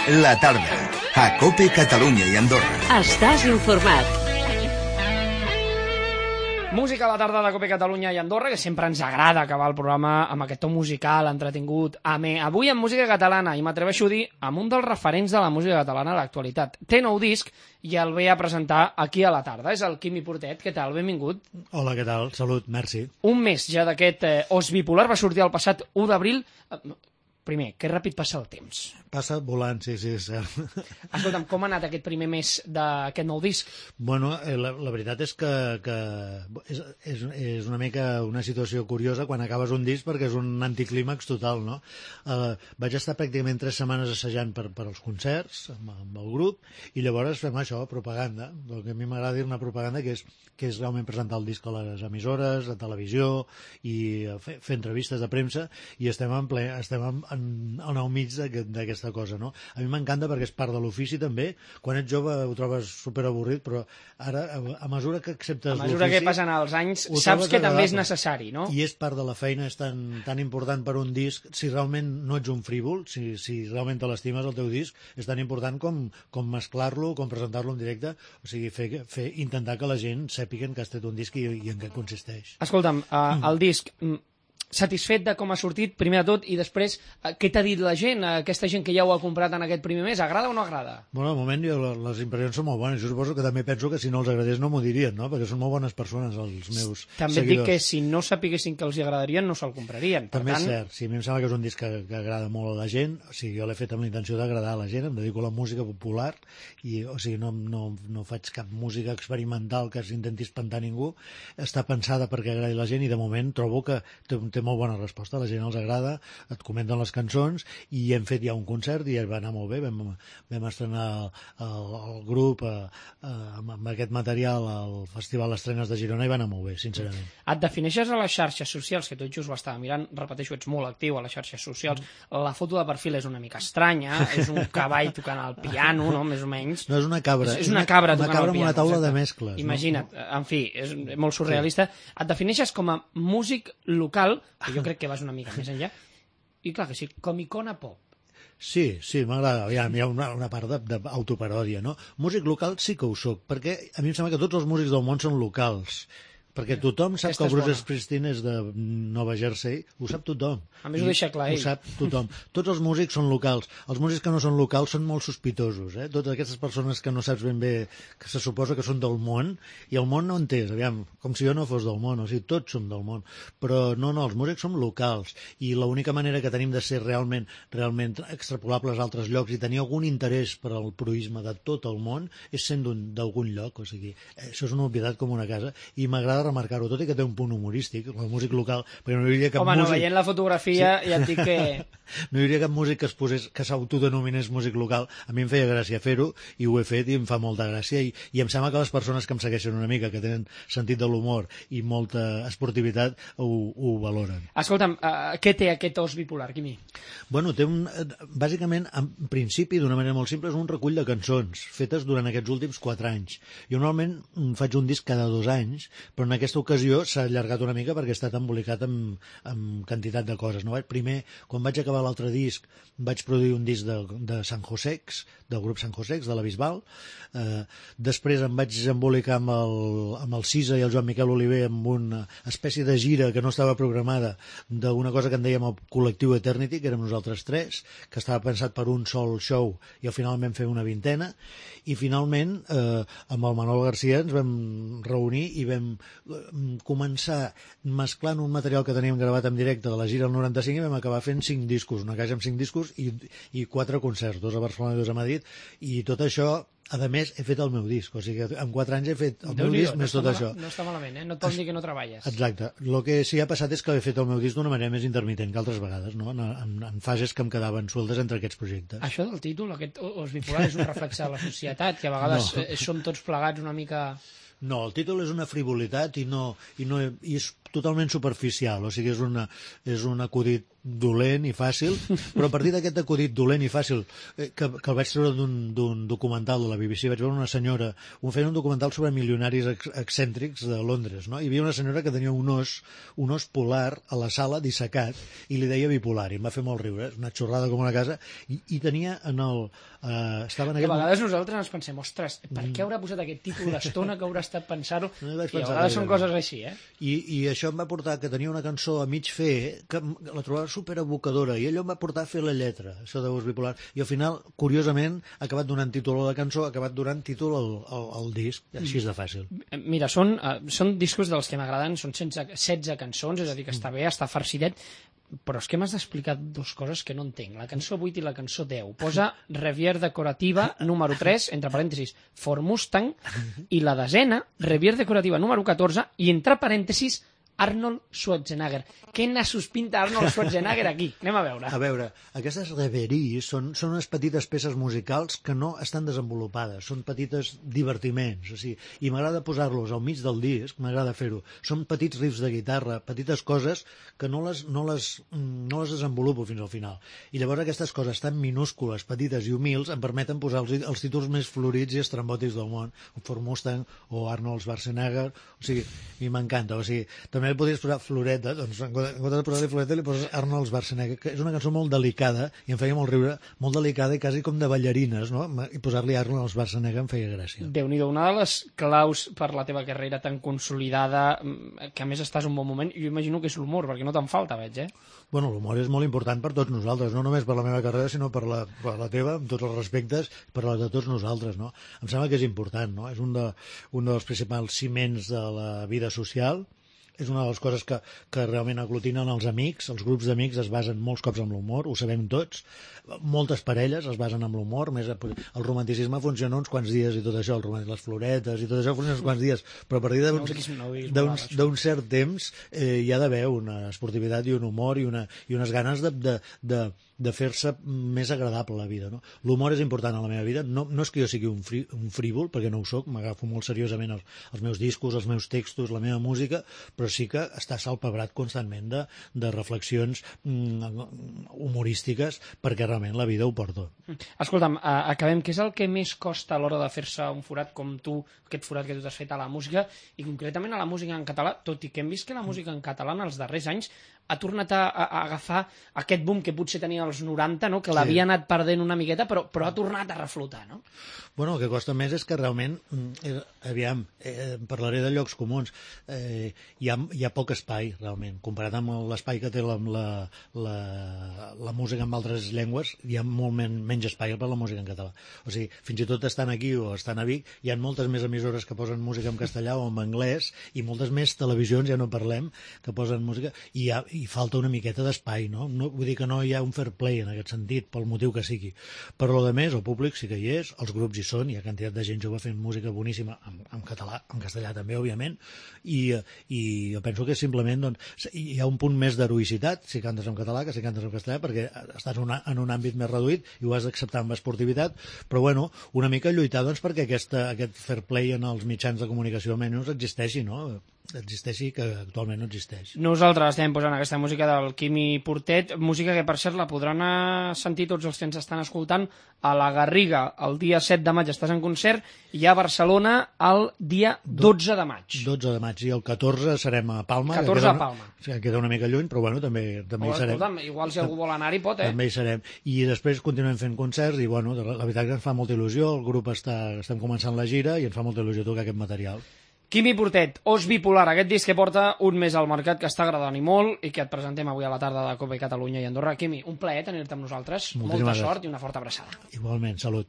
La tarda, a COPE Catalunya i Andorra. Estàs informat. Música a la tarda de COPE Catalunya i Andorra, que sempre ens agrada acabar el programa amb aquest to musical, entretingut, amè. Avui amb música catalana, i m'atreveixo a dir, amb un dels referents de la música catalana a l'actualitat. Té nou disc i el ve a presentar aquí a la tarda. És el Quimi Portet. Què tal? Benvingut. Hola, què tal? Salut, merci. Un mes ja d'aquest Os Bipolar va sortir el passat 1 d'abril. Primer, que ràpid passa el temps. Passa volant, sí, és cert. Escolta'm, com ha anat aquest primer mes d'aquest nou disc? Bueno, la veritat és que és una mica una situació curiosa quan acabes un disc, perquè és un anticlímax total, no? Vaig estar pràcticament 3 setmanes assajant per als concerts amb el grup, i llavors fem això, propaganda. El que a mi m'agrada dir-ne propaganda, que és realment presentar el disc a les emissores, a televisió, i fer entrevistes de premsa, i estem al mig d'aquesta cosa, no? A mi m'encanta perquè és part de l'ofici també. Quan ets jove ho trobes superavorrit, però ara, a mesura que acceptes l'ofici... A mesura que passen els anys, saps que també és necessari, no? I és part de la feina, és tan important per un disc. Si realment no ets un frívol, si realment te l'estimes el teu disc, és tan important com mesclar-lo, com presentar-lo en directe, o sigui, intentar que la gent sàpiguen que has tret un disc i en què consisteix. Escolta'm, el disc... Satisfet de com ha sortit, primer de tot, i després, què t'ha dit la gent, aquesta gent que ja ho ha comprat en aquest primer mes? Agrada o no agrada? Bueno, al moment les impressions són molt bones. Jo suposo que també penso que si no els agradés no m'ho dirien, no? Perquè són molt bones persones, els meus també seguidors. Et dic que si no sapiguessin que els agradarien, no se'l comprarien. També és cert. Sí, a mi em sembla que és un disc que agrada molt a la gent. O sigui, jo l'he fet amb la intenció d'agradar a la gent. Em dedico a la música popular i, o sigui, no faig cap música experimental que s'intenti espantar ningú. Està pensada perquè agradi a la gent i de moment trobo que té molt bona resposta, a la gent els agrada, et comenten les cançons, i hem fet ja un concert i va anar molt bé. Vam estrenar el grup amb aquest material al Festival Estrenes de Girona i va anar molt bé, sincerament. Et defineixes a les xarxes socials, que tot just ho estava mirant, repeteixo, ets molt actiu a les xarxes socials. La foto de perfil és una mica estranya, és un cavall tocant el piano, no? Més o menys. No, és una cabra. És una cabra tocant el piano. Amb una taula de mescles. Imagina't, en fi, és molt surrealista. Sí. Et defineixes com a músic local, que jo crec que vas una mica més enllà, i clar que sí, com icona pop. Sí, m'agrada. Hi ha una part d'autoparòdia, no? Músic local sí que ho soc, perquè a mi em sembla que tots els músics del món són locals. Perquè tothom sap que el Bruce Springsteen és de Nova Jersey, ho sap tothom. A més ho deixa clar ell. Ho sap tothom. Tots els músics són locals. Els músics que no són locals són molt sospitosos, eh? Totes aquestes persones que no saps ben bé, que se suposa que són del món, i el món no entès, aviam, com si jo no fos del món, o sigui, tots som del món. Però no, els músics som locals, i l'única manera que tenim de ser realment extrapolables a altres llocs i tenir algun interès per al proïsme de tot el món és sent d'algun lloc, o sigui, això és una obvietat com una casa, i m'agrada remarcar-ho, tot i que té un punt humorístic, el músic local, perquè no hi hauria cap músic... no, veient la fotografia ja et dic que... No hi hauria cap músic que s'autodenominés músic local. A mi em feia gràcia fer-ho, i ho he fet, i em fa molta gràcia, i em sembla que les persones que em segueixen una mica, que tenen sentit de l'humor i molta esportivitat, ho valoren. Escolta'm, què té aquest Os Bipolar, Quimi? Bueno, té bàsicament, en principi, d'una manera molt simple, és un recull de cançons fetes durant aquests últims 4 anys. Jo normalment faig un disc cada 2 anys, però en aquesta ocasió s'ha allargat una mica perquè ha estat embolicat amb quantitat de coses, no? Primer, quan vaig acabar l'altre disc, vaig produir un disc de San Josex, del grup San Josex, de la Bisbal. Després em vaig embolicar amb el Cisa i el Joan Miquel Oliver amb una espècie de gira que no estava programada d'una cosa que en dèiem el col·lectiu Eternity, que érem nosaltres 3, que estava pensat per un sol show, i al final vam fer una 20a, i finalment amb el Manol García ens vam reunir i vam començar mesclant un material que teníem gravat en directe de la gira del 95 i vam acabar fent 5 discos, una caixa amb 5 discos i 4 concerts, 2 a Barcelona i 2 a Madrid, i tot això, a més, he fet el meu disc, o sigui que en 4 anys he fet el meu disc més tot això. No està malament, no et pots dir que no treballes. Exacte. El que sí que ha passat és que he fet el meu disc d'una manera més intermitent que altres vegades, no? En fases que em quedaven sueltes entre aquests projectes. Això del títol, aquest Os Bipolar, és un reflex de la societat, que a vegades som tots plegats una mica... No, el títol és una frivolitat i és totalment superficial, o sigui, és un acudit dolent i fàcil, però a partir d'aquest acudit dolent i fàcil, que el vaig treure d'un documental de la BBC, vaig veure una senyora, feia un documental sobre milionaris excèntrics de Londres, no? Hi havia una senyora que tenia un os polar a la sala dissecat i li deia bipolar, i em va fer molt riure, una xorrada com una casa, i tenia en el... estava en a vegades nosaltres ens pensem, ostres, per què haurà posat aquest títol, l'estona que haurà estat pensant-ho, i a vegades són coses així, I això em va portar que tenia una cançó a mig fer, que la trobava superevocadora, i allò em va portar a fer la lletra, això de Os bipolar, i al final, curiosament, ha acabat donant títol a la cançó, ha acabat donant títol al disc, així de fàcil. Mira, són discos dels que m'agraden, són 16 cançons, és a dir, que està bé, està farcidet, però és que m'has d'explicar dues coses que no entenc. La cançó 8 i la cançó 10. Posa Revier Decorativa número 3, entre parèntesis, Ford Mustang, i la desena, Revier Decorativa número 14, i entre parèntesis, Arnold Schwarzenegger. Què nassos pinta Arnold Schwarzenegger aquí? Anem a veure. A veure, aquestes reveries són unes petites peces musicals que no estan desenvolupades, són petites divertiments, o sigui, i m'agrada posar-los al mig del disc, m'agrada fer-ho. Són petits riffs de guitarra, petites coses que no les desenvolupo fins al final. I llavors aquestes coses tan minúscules, petites i humils em permeten posar els títols més florits i estrambòtics del món, Ford Mustang o Arnold Schwarzenegger, o sigui, a mi m'encanta, o sigui, també li podries posar Floreta, doncs en comptes de posar-li Floreta li poses Arnold Schwarzenegger, que és una cançó molt delicada i em feia molt riure, molt delicada i quasi com de ballarines, no? I posar-li Arnold Schwarzenegger em feia gràcia. Déu-n'hi-do, una de les claus per la teva carrera tan consolidada, que a més estàs en un bon moment, jo imagino que és l'humor, perquè no te'n falta, veig, Bueno, l'humor és molt important per tots nosaltres, no només per la meva carrera, sinó per la teva, amb tots els respectes, per la de tots nosaltres, no? Em sembla que és important, no? És un dels principals ciments de la vida social. És una de les coses que realment aglutinen els amics. Els grups d'amics es basen molts cops en l'humor, ho sabem tots. Moltes parelles es basen en l'humor. El romanticisme funciona uns quants dies i tot això, les floretes i tot això funciona uns quants dies, però a partir d'un cert temps hi ha d'haver una esportivitat i un humor i unes ganes de fer-se més agradable la vida, no? L'humor és important a la meva vida. No és que jo sigui un frívol, perquè no ho soc, m'agafo molt seriosament els meus discos, els meus textos, la meva música, però sí que està salpebrat constantment de reflexions humorístiques, perquè realment la vida ho porta. Escolta'm, acabem. Què és el que més costa a l'hora de fer-se un forat com tu, aquest forat que tu t'has fet a la música, i concretament a la música en català, tot i que hem vist que la música en català en els darrers anys ha tornat a agafar aquest boom que potser tenia als 90, no? Que l'havia anat perdent una miqueta, però ha tornat a reflotar, no? Bueno, el que costa més és que realment, aviam, parlaré de llocs comuns, hi ha poc espai, realment. Comparat amb l'espai que té la música en altres llengües, hi ha molt menys espai per la música en català. O sigui, fins i tot estan aquí o estan a Vic, hi ha moltes més emissores que posen música en castellà o en anglès, i moltes més televisions, ja no parlem, que posen música, i falta una miqueta d'espai, no? Vull dir que no hi ha un fair play en aquest sentit, pel motiu que sigui. Però a més, el públic sí que hi és, els grups hi són, hi ha quantitat de gent jove fent música boníssima en català, en castellà també, òbviament, i jo penso que simplement hi ha un punt més d'heroïcitat si cantes en català que si cantes en castellà, perquè estàs en un àmbit més reduït i ho has d'acceptar amb esportivitat, però bueno, una mica lluitar perquè aquest fair play en els mitjans de comunicació almenys existeixi, no? Existeixi, que actualment no existeix. Nosaltres estem posant aquesta música del Quimi Portet, música que per cert la podran sentir tots els que ens estan escoltant a la Garriga el dia 7 de maig estàs en concert, i a Barcelona el dia 12 de maig. 12 de maig, i el 14 serem a Palma. 14 a Palma. Que queda una mica lluny, però bueno, també hi serem. Escolta'm, igual si algú vol anar-hi pot, També hi serem. I després continuem fent concerts, i bueno, la veritat que ens fa molta il·lusió, el grup estem començant la gira i ens fa molta il·lusió tocar aquest material. Quimi Portet, Os bipolar, aquest disc que porta un mes al mercat, que està agradant i molt, i que et presentem avui a la tarda de Copa i Catalunya i Andorra. Quimi, un plaer tenir-te amb nosaltres. Molta sort i una forta abraçada. Igualment, salut.